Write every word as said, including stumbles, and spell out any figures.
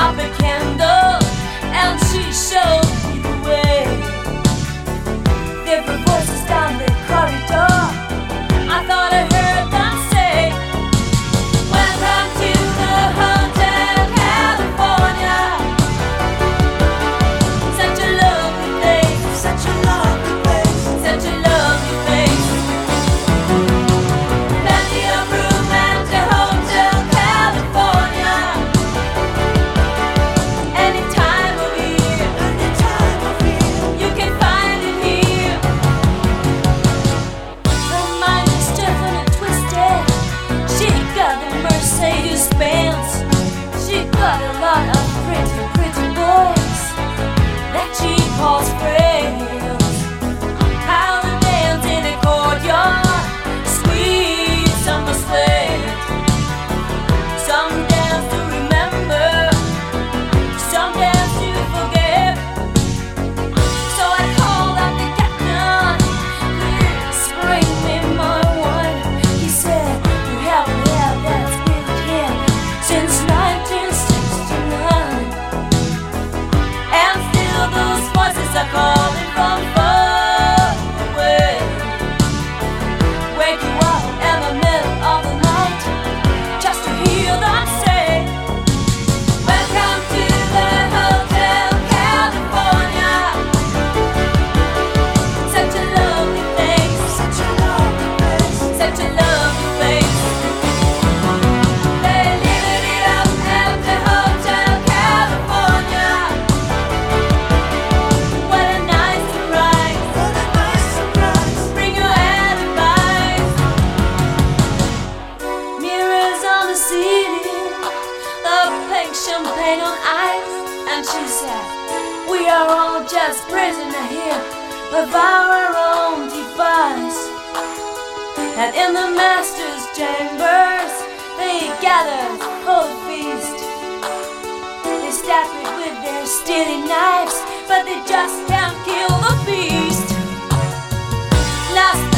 up a candle and she showed me the way. Different voices down the corridor, I thought I heard them say, welcome to the Hotel California. Such a lovely place, such a lovely place, such a lovely place. Plenty of room at the Hotel California. Any time of year, any time of year, you can find it here. Her mind is different and twisted. She got the Mercedes Benz. She got a lot of pretty, pretty boys that she calls friends. How to dance in a courtyard, sweet summer sweat. Some dance to remember, some dance to forget. So I called up the captain, please bring me my wine. He said, you haven't had that spirit here since nineteen sixty-nine. And still those voices are calling from far away. Wake you up in the middle of the night just to hear them say, welcome to the Hotel California. Such a lovely place, such a lovely place, such a lovely place. They lit it up at the Hotel California. What a nice surprise, what a nice surprise. Bring your alibis. Mirrors on the ceiling, the pink champagne on ice. And she said, we are all just prisoners here of our own device. And in the master's chambers, they gathered for the feast. They stabbed it with their steely knives, but they just can't kill the beast. Last